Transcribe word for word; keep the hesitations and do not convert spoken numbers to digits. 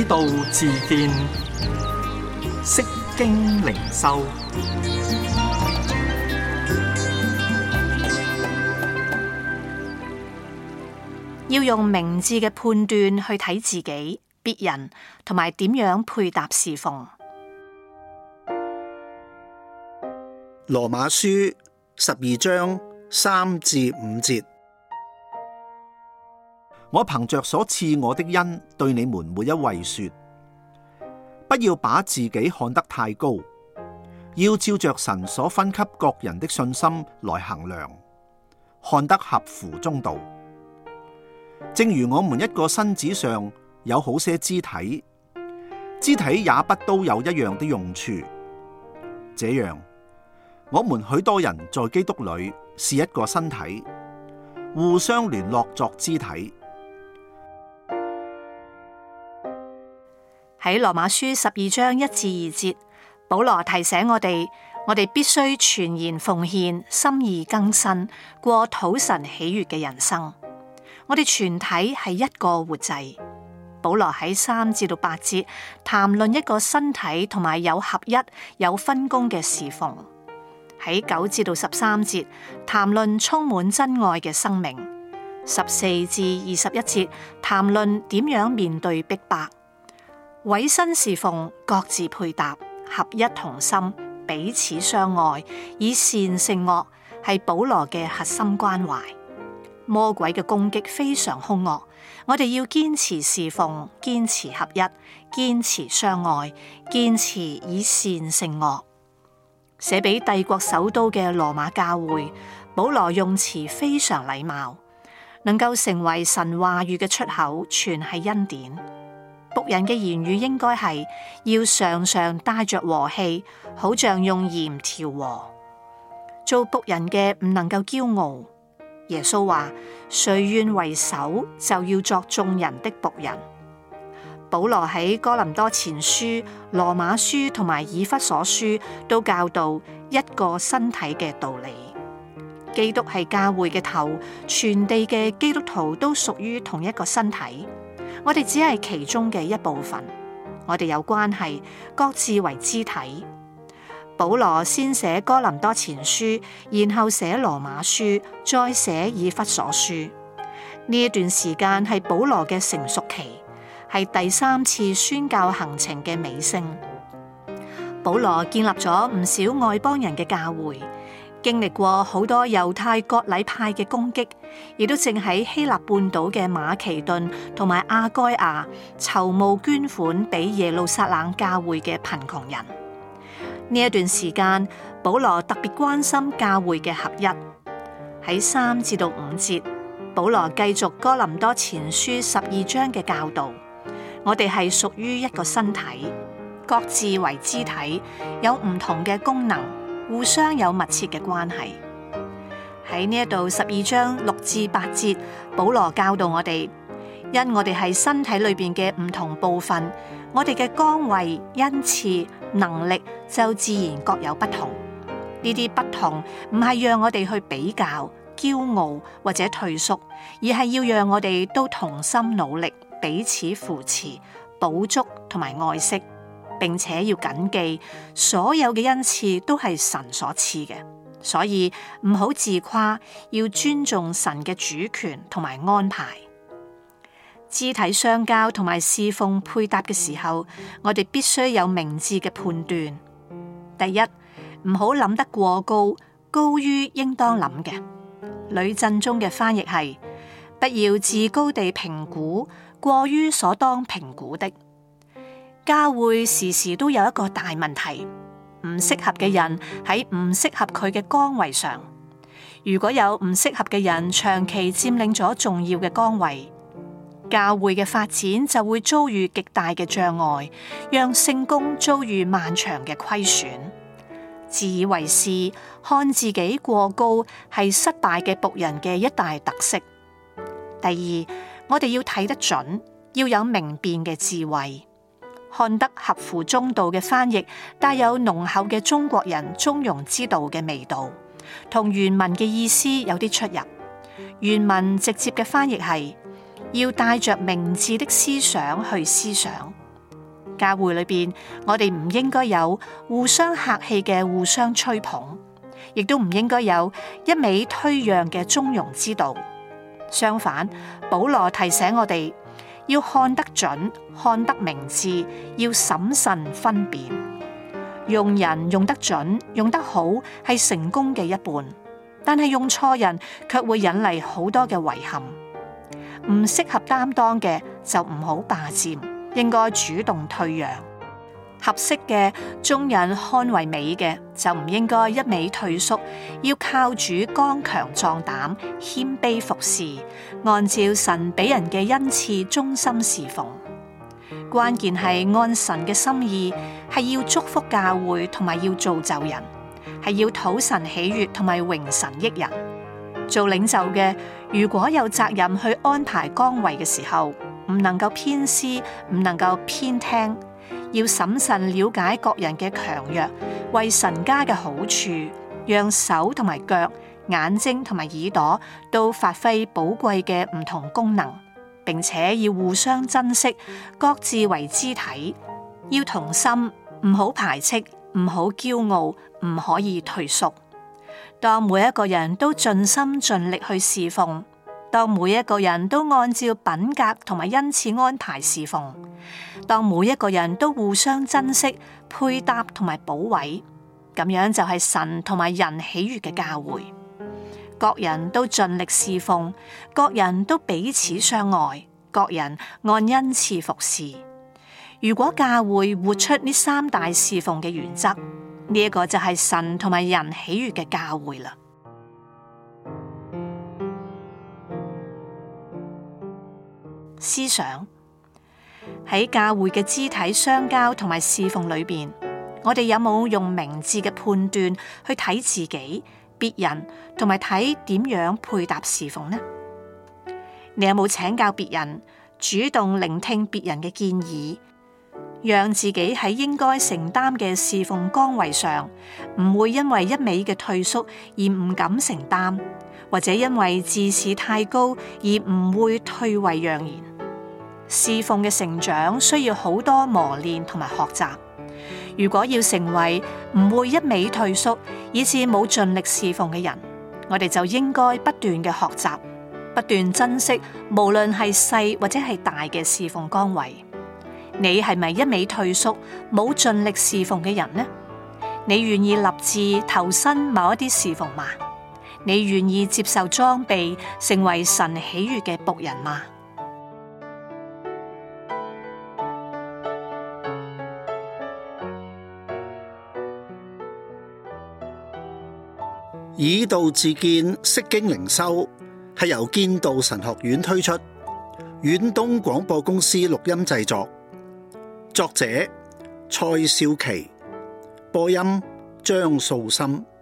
道自見，釋經靈修。 要用明智嘅判斷去睇自己、別人同埋點樣配搭侍奉。 羅馬書十二章三至五節，我憑着所賜我的恩，對你們每一位說，不要把自己看得太高，要照着神所分給各人的信心來衡量，看得合乎中道。正如我們一個身子上有好些肢體，肢體也不都有一樣的用處。這樣，我們許多人在基督裏是一個身體，互相聯絡作肢體。 喺羅馬書十二章一至二節，保羅提醒我哋，我哋必須全然奉獻，心意更新，過討神喜悅嘅人生。我哋全體係一個活祭。保羅喺三至到八節談論一個身體同埋有合一、有分工嘅侍奉。喺九至到十三節談論充滿真愛嘅生命。十四至二十一節談論點樣面對逼迫。委身侍奉，各自配搭，合一同心，彼此相愛，以善勝惡，係保羅嘅核心關懷。魔鬼嘅攻擊非常兇惡，我哋要堅持侍奉，堅持合一，堅持相愛，堅持以善勝惡。寫俾帝國首都嘅羅馬教會，保羅用詞非常禮貌，能夠成為神話語嘅出口，全係恩典。僕人嘅言語應該係要常常帶着和氣，好像用鹽調和。做僕人嘅唔能夠驕傲。耶穌話：誰願為首，就要作眾人的僕人。保羅喺哥林多前書、羅馬書同埋以弗所書都教導一個身體嘅道理。基督係教會嘅頭，全地嘅基督徒都屬於同一個身體。我哋只係其中嘅一部分，我哋有關係，各自為肢體。保羅先寫哥林多前書，然後寫羅馬書，再寫以弗所書。呢一段時間係保羅嘅成熟期，係第三次宣教行程嘅尾聲。保羅建立咗唔少外邦人嘅教會，經歷過好多猶太割禮派嘅攻擊，亦都正喺希臘半島嘅馬其頓同埋亞該亞籌募捐款俾耶路撒冷教會嘅貧窮人。呢一段時間，保羅特別關心教會嘅合一。喺三至到五節，保羅繼續哥林多前書十二章嘅教導。我哋係屬於一個身體，各自為肢體，有唔同嘅功能，互相有密切嘅關係。喺呢一度十二章六至八節，保羅教導我哋，因我哋係身體裏邊嘅唔同部分，我哋嘅崗位、恩賜、能力就自然各有不同。呢啲不同唔係讓我哋去比較、驕傲或者退縮，而係要讓我哋都同心努力，彼此扶持、補足同埋愛惜，並且要謹記所有嘅恩賜都係神所賜嘅，所以唔好自誇，要尊重神嘅主權同埋安排。肢體相交同埋侍奉配搭嘅時候，我哋必須有明智嘅判斷。第一，唔好諗得過高，高於應當諗嘅。呂振中嘅翻譯係：不要自高地評估，過於所當評估的。教會時時都有一個大問題，唔適合嘅人喺唔適合佢嘅崗位上。如果有唔適合嘅人長期佔領咗重要嘅崗位，教會嘅發展就會遭遇極大嘅障礙，讓聖工遭遇漫長嘅虧損。自以為是，看自己過高，係失敗嘅僕人嘅一大特色。第二，我哋要睇得準，要有明辨嘅智慧。看得合乎中道嘅翻譯，帶有濃厚嘅中國人中庸之道嘅味道，同原文嘅意思有啲出入。原文直接嘅翻譯係：要帶着明智的思想去思想， 教會裏邊，我哋唔應該有互相客氣嘅互相吹捧，亦都唔應該有一味推讓嘅中庸之道。相反，保羅提醒我哋要看得準、看得明智，要審慎分辨。用人用得準、用得好係成功嘅一半，但係用錯人卻會引嚟好多嘅遺憾。唔適合擔當嘅就唔好霸佔，應該主動退讓。合適嘅眾人看為美嘅就唔應該一味退縮，要靠主剛強壯膽，謙卑服侍，按照神俾人嘅恩賜忠心侍奉。關鍵係按神嘅心意，係要祝福教會同埋要造就人，係要討神喜悅同埋榮神益人。做領袖嘅，如果有責任去安排崗位嘅時候，唔能夠偏私，唔能夠偏聽，要審慎了解各人嘅強弱，為神家嘅好處，讓手同埋腳、眼睛同埋耳朵都發揮寶貴嘅唔同功能，並且要互相珍惜，各自為肢體，要同心，唔好排斥，唔好驕傲，唔可以退縮。當每一個人都盡心盡力去侍奉，當每一個人都按照品格同埋恩賜安排侍奉，當每一個人都互相珍惜、配搭同埋補位，咁樣就係神同埋人喜悅嘅教會。各人都盡力侍奉，各人都彼此相愛，各人按恩賜服侍。如果教會活出呢三大侍奉嘅原則，呢一個就係神同埋人喜悅嘅教會啦。思想喺教會嘅肢體相交同埋侍奉裏邊，我哋有冇用明智嘅判斷去睇自己、別人，同埋睇點樣配搭侍奉呢？你有冇請教別人，主動聆聽別人嘅建議，讓自己喺應該承擔嘅侍奉崗位上，唔會因為一味嘅退縮而唔敢承擔，或者因為自視太高而唔會退位讓賢。侍奉嘅成長需要好多磨練同埋學習。如果要成為唔會一味退縮，以致冇盡力侍奉嘅人，我哋就應該不斷嘅學習，不斷珍惜，無論係細或者係大嘅侍奉崗位。你係咪一味退縮，冇盡力侍奉嘅人呢？你願意立志投身某一啲侍奉嗎？你願意接受裝備，成為神喜悅嘅僕人嗎？ 以道自見，釋經靈修係由建道神學院推出，遠東廣播公司錄音製作，作者蔡少琪，播音張素心。